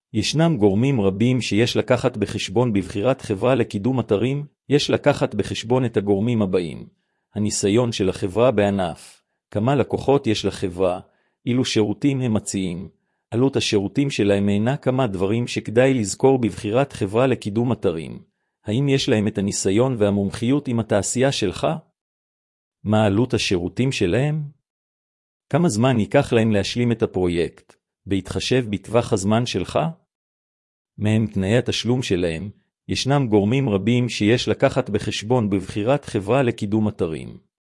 ישנם גורמים רבים שיש לקחת בחשבון בבחירת חברה לקידום אתרים. יש לקחת בחשבון את הגורמים הבאים: הניסיון של החברה בענף, כמה לקוחות יש לחברה, אילו שירותים הם מציעים, עלות השירותים שלהם אינה. כמה דברים שכדאי לזכור בבחירת חברה לקידום אתרים: האם יש להם את הניסיון והמומחיות עם התעשייה שלך? מה עלות השירותים שלהם? כמה זמן ייקח להם להשלים את הפרויקט, בהתחשב בטווח הזמן שלך? מהם תנאי התשלום שלהם. ישנם גורמים רבים שיש לקחת בחשבון בבחירת חברה לקידום אתרים.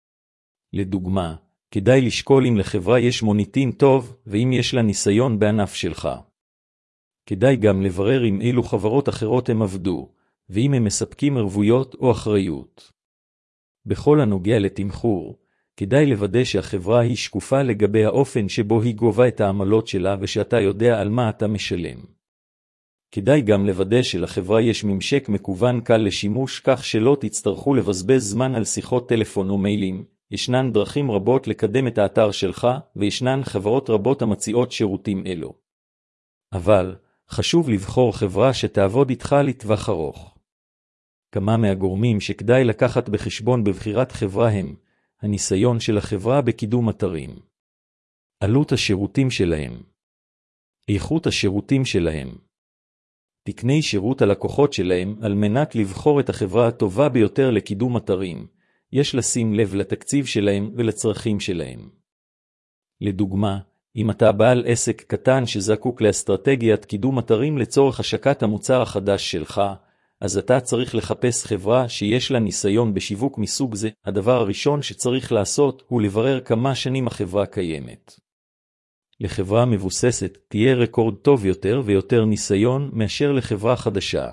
לדוגמה, כדאי לשקול אם לחברה יש מוניטין טוב, ואם יש לה ניסיון בענף שלך. כדאי גם לברר עם אילו חברות אחרות הם עבדו, ואם הם מספקים ערבויות או אחריות. בכל הנוגע לתמחור, כדאי לוודא שהחברה היא שקופה לגבי האופן שבו היא גובה את העמלות שלה ושאתה יודע על מה אתה משלם. כדאי גם לוודא שלחברה יש ממשק מקוון קל לשימוש, כך שלא תצטרכו לבזבז זמן על שיחות טלפון או מיילים. ישנן דרכים רבות לקדם את האתר שלך, וישנן חברות רבות המציעות שירותים אלו. אבל, חשוב לבחור חברה שתעבוד איתך לטווח ארוך. כמה מהגורמים שכדאי לקחת בחשבון בבחירת חברה הם: הניסיון של החברה בקידום אתרים, עלות השירותים שלהם, איכות השירותים שלהם, תקני שירות הלקוחות שלהם. על מנת לבחור את החברה הטובה ביותר לקידום אתרים, יש לשים לב לתקציב שלהם ולצרכים שלהם. לדוגמה, אם אתה בעל עסק קטן שזקוק לאסטרטגיית קידום אתרים לצורך השקת המוצר החדש שלך, אז אתה צריך לחפש חברה שיש לה ניסיון בשיווק מסוג זה. הדבר הראשון שצריך לעשות הוא לברר כמה שנים החברה קיימת. לחברה מבוססת תהיה רקורד טוב יותר ויותר ניסיון מאשר לחברה חדשה.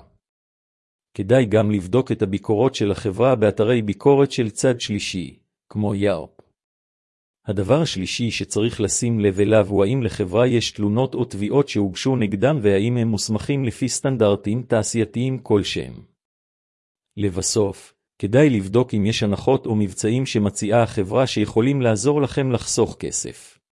כדאי גם לבדוק את הביקורות של החברה באתרי ביקורת של צד שלישי, כמו יארפ. הדבר השלישי שצריך לשים לב אליו הוא האם לחברה יש תלונות או תביעות שהוגשו נגדם, והאם הם מוסמכים לפי סטנדרטים תעשייתיים כלשהם. לבסוף, כדאי לבדוק אם יש הנחות או מבצעים שמציעה החברה שיכולים לעזור לכם לחסוך כסף.